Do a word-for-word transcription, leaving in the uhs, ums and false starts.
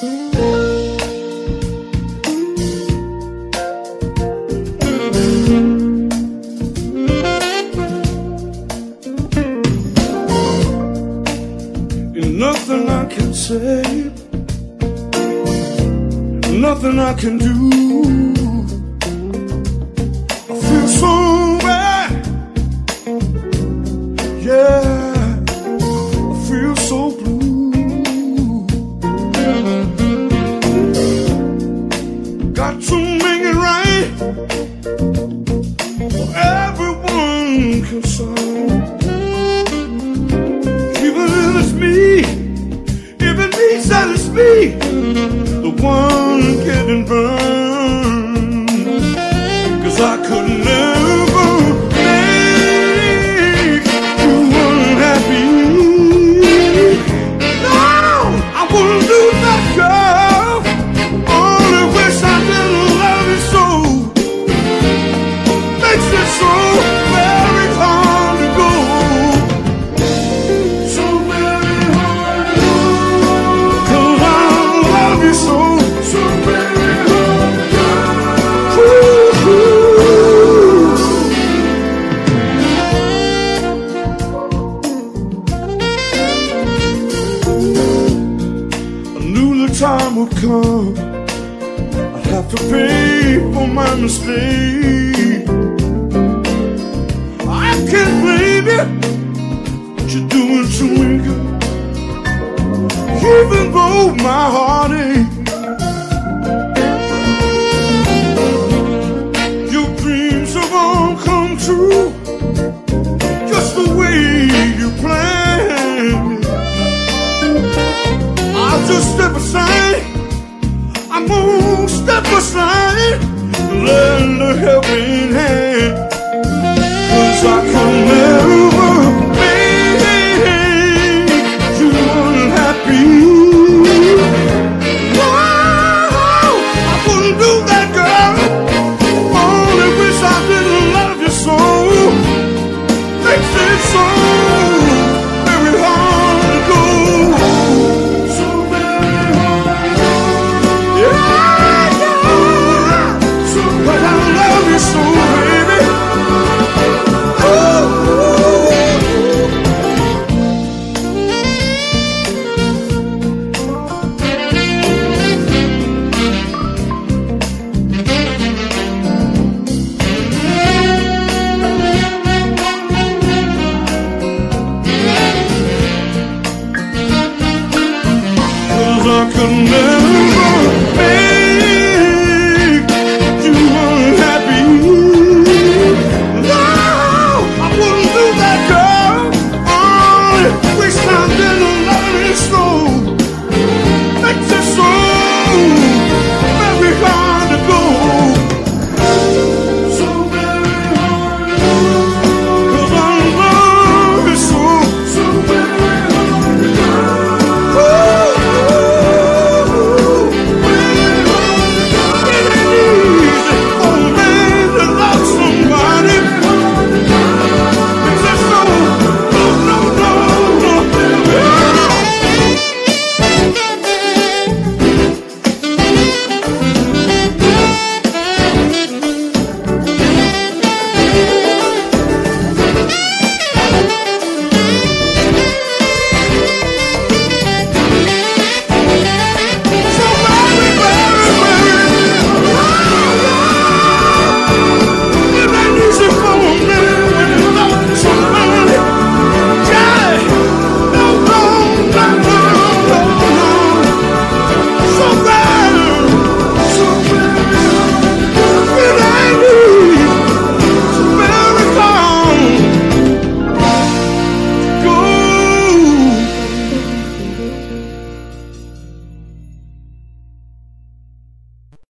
Nothing I can say, nothing I can do. I feel so bad, yeah, I feel so blue. Got to make it right for everyone concerned. Even if it's me, if it means that it's me, the one getting burned. Cause I could never make you unhappy. No, I wouldn't do that, girl. Only wish I didn't love you so. Makes it so very hard to go. So very hard to go. Cause I love you so. So very hard to go. Ooh, ooh. I knew the time would come, I'd have to pay for my mistake. I can't blame you, what you're doing to me, girl. Even though my heart aches, your dreams have all come true, just the way you planned it. I'll just step aside, I'm gonna step aside, lend a helping hand. Cause I can never make you unhappy. No, I wouldn't do that, girl. Only wish I didn't love you so. Makes it so very hard to go. So very hard to go. Yeah, yeah. So, but I love you so, baby. Cause I could never make